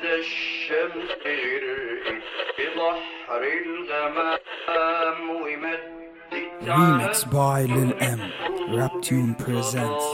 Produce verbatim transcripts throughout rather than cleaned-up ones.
Remix by Lil M. Raptune presents.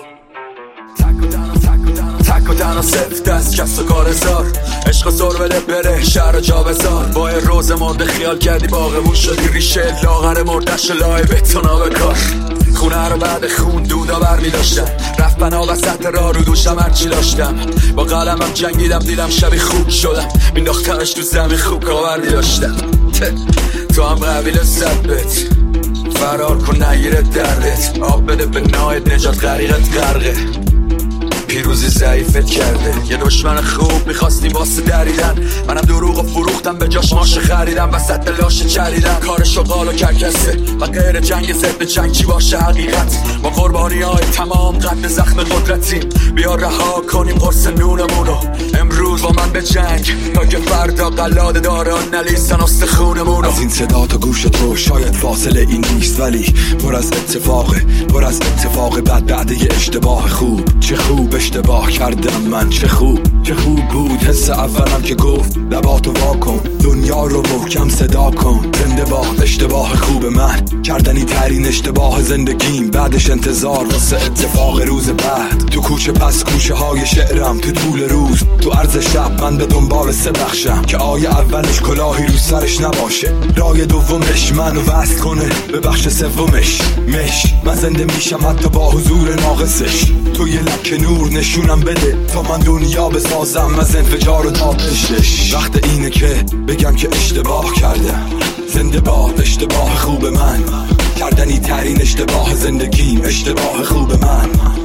تک و تنها صفت دست کس و کار زار عشق زور بده بره شهر و جا بزار با یه روز مرده خیال کردی باغمون شدی ریشه لاغر مردش لای بتونا به کار خونه رو بعد خون دودا برمی داشتم رفت بنا وسط راه رو دوشم هرچی داشتم با قلمم جنگیدم دیدم شبی خوب شدم مینداختمش تو زمین خوب کاوردی داشتم تو هم قبیل صدبت فرار کن نگیره دردت آب بده به نایت نجات غریقت غرقه پیروزی ضعیفت کرده یه دشمن خوب میخواستیم واسه دریدن منم دروغ فروختم به جاش ماش خریدم وسط لاش چریدن کارشو قالو کرکسه و غیر جنگ ضد جنگ چی باشه حقیقت ما قربانی های تمام قد زخم قدرتیم بیا رها کنیم قرص نونمونو امروز با من به جنگ تا که فردا قلاده داران نلیستن استخونمونو از این صدا تا گوش تو شاید فاصله این نیست ولی پر از اتفاقه پر از اتفاق بعد بعد یه اشتباه خوب چه خوب اشتباه کردم من چه خوب چه خوب بود حس اولم که گفت لباتو واکن دنیا رو محکم صدا کن زنده باد اشتباه خوب من کردنی ترین اشتباه زندگیم بعدش انتظار واسه اتفاق روز بعد تو کوچه پس کوچه های شعرم تو طول روز تو عرض شب من به دنبال سه بخشم که آیه اولش کلاهی رو سرش نباشه رای دومش منو وصل کنه به بخش سومش مش من زنده میشم حتی با حضور ناقصش تو یه لکه نور نشونم بده تا من دنیا بسازم از انفجار و تابشش وقت اینه که بگم که اشتباه کردم زنده باد اشتباه خوب من کردنی ترین اشتباه زندگیم اشتباه خوب من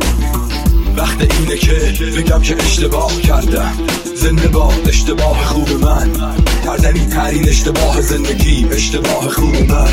وقت اینه که بگم که اشتباه کردم زنده باد اشتباه خوب من کردنی ترین اشتباه زندگیم اشتباه خوب من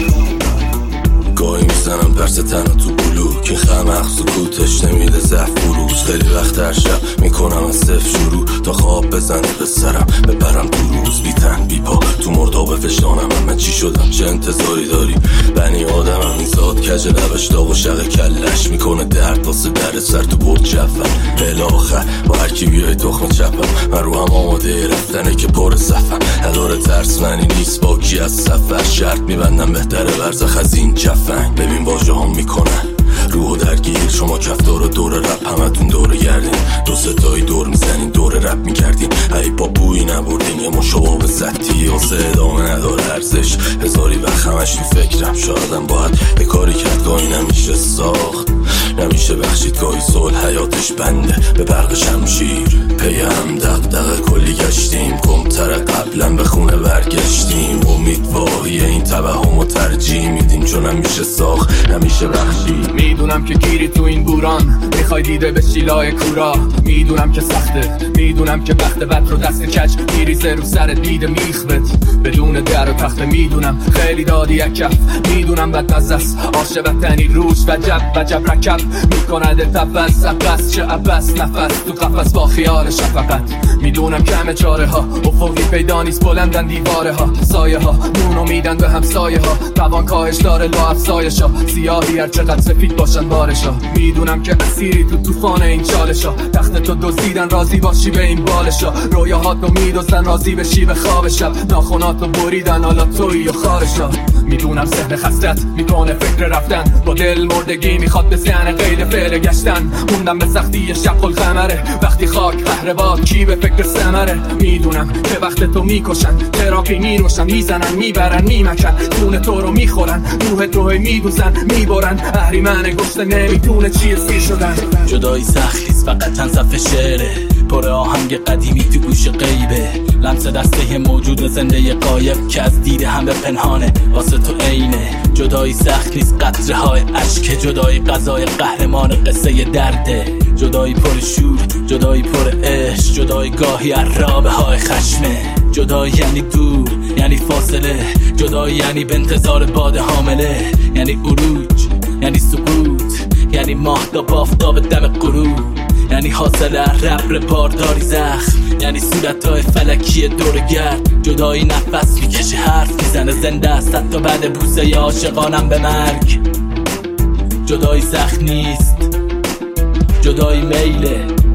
گاهی میزنم درس تنها تو بلو که خمق سکوتش نمیده زف بروز خیلی وقت هر شب میکنم از صفر شروع تا خواب بزنه به سرم ببرم تو روز بی تن بی پا تو مرداب وجدانم من چی شدم چه انتظاری داری بنی آدمم این زاد کج لبش داغ و شق کلش میکنه درد واسه در سر تو برد جفن الاخر با هرکی بیای تخم چپم من رو هم آماده رفتنه که پر صفم نداره ترس منی نیست با کی از سفر شرط میبندم بهتره برزخ از این جفن ببین واژه هم میکنن روحو درگیر شما کفتار و دور رپ همتون دور گردین دو ستایی دور میزنین دور رپ میگردین ای با بویی نبردین یه مشابه زدی واسه ادامه نداره ارزش هزاری وقت همش تو فکرم شایدم باید به کاری کرد گاهی نمیشه ساخت نمیشه بخشید گاهی صلح حیاتش بنده به برق شمشیر پیم دق کلی گشتیم کمتر قبلا به خونه برگشتیم امیدواری این توهم و ترجیح میدیم چون نمیشه ساخت نمیشه بخشید میدونم که گیری تو این بوران میخوای دیده به شیلای کورا میدونم که سخته میدونم که وقت بد رو دست کج میریزه رو سر دید میخوت بدون در و تخته میدونم خیلی دادی یکف میدونم بد مزست عاشقتنی روش وجب وجب رکب میکنده تفس افس چه افس نفس تو قفس با خیال شفقت میدونم که همه چاره ها افقی پیدا نیست بلندن دیواره ها سایه ها نونو میدن به همسایه ها توان کاهش داره لا افسایش ها سیاهی هر چقدر سفید باشن بارشا میدونم که اسیری تو طوفان این چالشا تخت تو دزدیدن راضی باشی به این بالشا رویاهاتو میدوزن راضی بشی به خواب شب ناخوناتو بریدن حالا تویی و خارشا میدونم ذهن خستت میکنه فکر رفتن با دل مردگی میخواد به ذهن غیر فعل گشتن موندم به سختی شب خل قمره وقتی خاک قهر باد کی به فکر ثمره میدونم که وقت تو میکشن تراپی میروشن میزنن میبرن میمکن خون تو رو میخورن روحت رو میدوزن میبرن اهریمن گشته نمیدونه چیه سیر شدن جدایی سخلیست فقط چند صفحه شعره پر آهنگ قدیمی تو گوش غیبه لمس دسته موجود زنده قایب که از دیده هم به پنهانه واسه تو عینه جدایی سخت نیست قطره های عشق جدایی قضای قهرمان قصه درده جدایی پر شور جدایی پر عشق جدایی گاهی عرابه های خشمه جدایی یعنی دور یعنی فاصله جدایی یعنی به انتظار باد حامله یعنی عروج یعنی سقوط یعنی ماهتاب آفتاب دم غروب یعنی حاصل ربر بارداری زخم یعنی صورتهای فلکی دورگرد جدایی نفس میکشه حرف میزنه زنده است حتی بعد بوسه عاشقانم به مرگ جدایی سخت نیست جدایی میله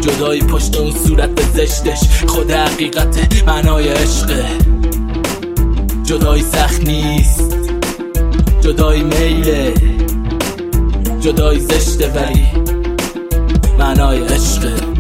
جدایی پشت اون صورت زشتش خود حقیقت معنای عشقه. جدایی سخت نیست، جدایی میله، جدایی زشته ولی معنای عشقه.